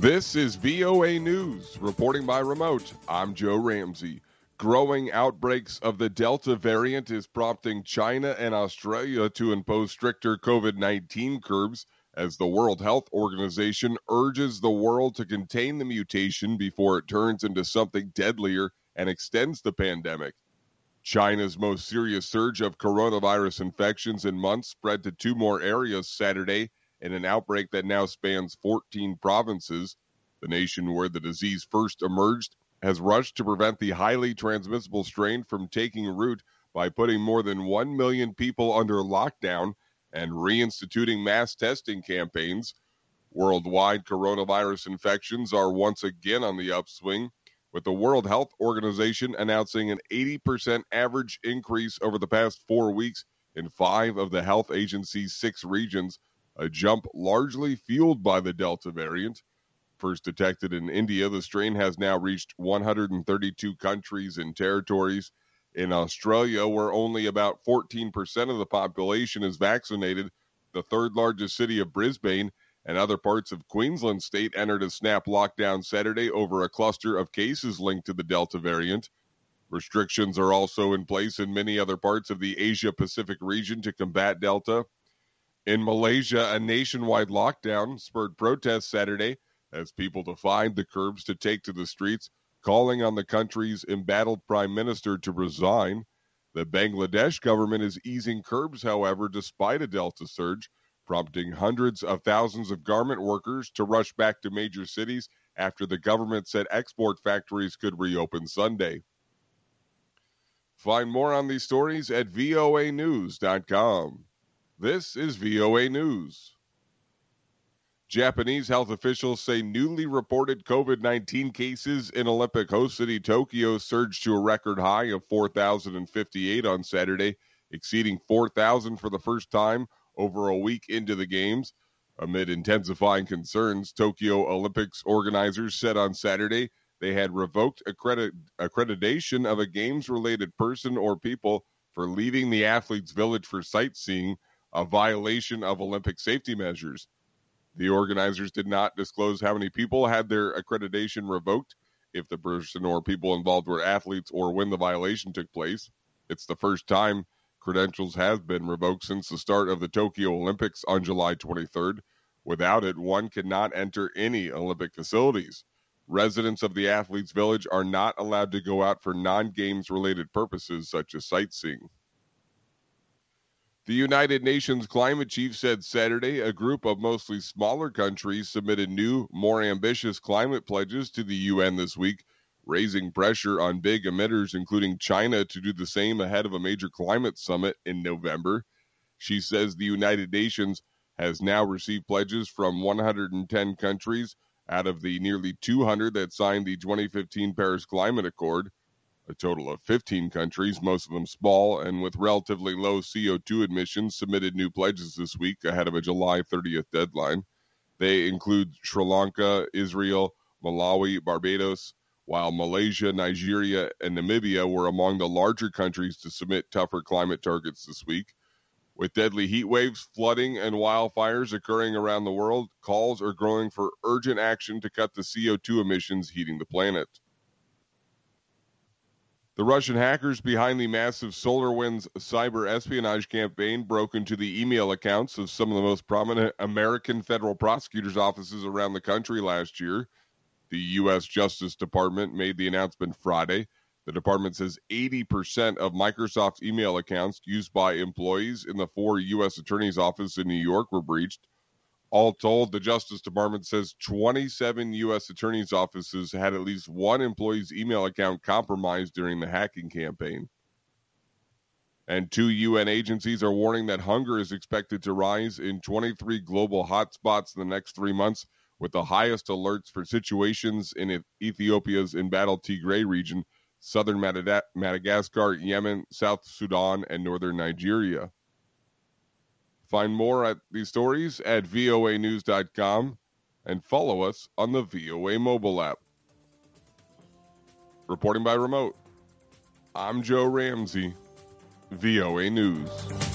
This is VOA News, reporting by remote. I'm Joe Ramsey. Growing outbreaks of the Delta variant is prompting China and Australia to impose stricter COVID-19 curbs as the World Health Organization urges the world to contain the mutation before it turns into something deadlier and extends the pandemic. China's most serious surge of coronavirus infections in months spread to 2 more areas Saturday in an outbreak that now spans 14 provinces. The nation where the disease first emerged has rushed to prevent the highly transmissible strain from taking root by putting more than 1 million people under lockdown and reinstituting mass testing campaigns. Worldwide coronavirus infections are once again on the upswing, with the World Health Organization announcing an 80% average increase over the past 4 weeks in 5 of the health agency's 6 regions, a jump largely fueled by the Delta variant. First detected in India, the strain has now reached 132 countries and territories. In Australia, where only about 14% of the population is vaccinated, the third largest city of Brisbane and other parts of Queensland state entered a snap lockdown Saturday over a cluster of cases linked to the Delta variant. Restrictions are also in place in many other parts of the Asia-Pacific region to combat Delta. In Malaysia, a nationwide lockdown spurred protests Saturday as people defied the curbs to take to the streets, calling on the country's embattled prime minister to resign. The Bangladesh government is easing curbs, however, despite a Delta surge, prompting hundreds of thousands of garment workers to rush back to major cities after the government said export factories could reopen Sunday. Find more on these stories at voanews.com. This is VOA News. Japanese health officials say newly reported COVID-19 cases in Olympic host city Tokyo surged to a record high of 4,058 on Saturday, exceeding 4,000 for the first time over a week into the Games. Amid intensifying concerns, Tokyo Olympics organizers said on Saturday they had revoked accreditation of a Games-related person or people for leaving the athletes' village for sightseeing, a violation of Olympic safety measures. The organizers did not disclose how many people had their accreditation revoked, if the person or people involved were athletes, or when the violation took place. It's the first time credentials have been revoked since the start of the Tokyo Olympics on July 23rd. Without it, one cannot enter any Olympic facilities. Residents of the athletes' village are not allowed to go out for non-games related purposes such as sightseeing. The United Nations climate chief said Saturday a group of mostly smaller countries submitted new, more ambitious climate pledges to the UN this week, raising pressure on big emitters, including China, to do the same ahead of a major climate summit in November. She says the United Nations has now received pledges from 110 countries out of the nearly 200 that signed the 2015 Paris Climate Accord. A total of 15 countries, most of them small and with relatively low CO2 emissions, submitted new pledges this week ahead of a July 30th deadline. They include Sri Lanka, Israel, Malawi, Barbados, while Malaysia, Nigeria, and Namibia were among the larger countries to submit tougher climate targets this week. With deadly heat waves, flooding, and wildfires occurring around the world, calls are growing for urgent action to cut the CO2 emissions heating the planet. The Russian hackers behind the massive SolarWinds cyber espionage campaign broke into the email accounts of some of the most prominent American federal prosecutors' offices around the country last year. The U.S. Justice Department made the announcement Friday. The department says 80% of Microsoft's email accounts used by employees in the 4 U.S. attorneys' offices in New York were breached. All told, the Justice Department says 27 U.S. attorneys' offices had at least one employee's email account compromised during the hacking campaign. And 2 UN agencies are warning that hunger is expected to rise in 23 global hotspots in the next 3 months, with the highest alerts for situations in Ethiopia's embattled Tigray region, southern Madagascar, Yemen, South Sudan, and northern Nigeria. Find more at these stories at voanews.com and follow us on the VOA mobile app. Reporting by remote, I'm Joe Ramsey, VOA News.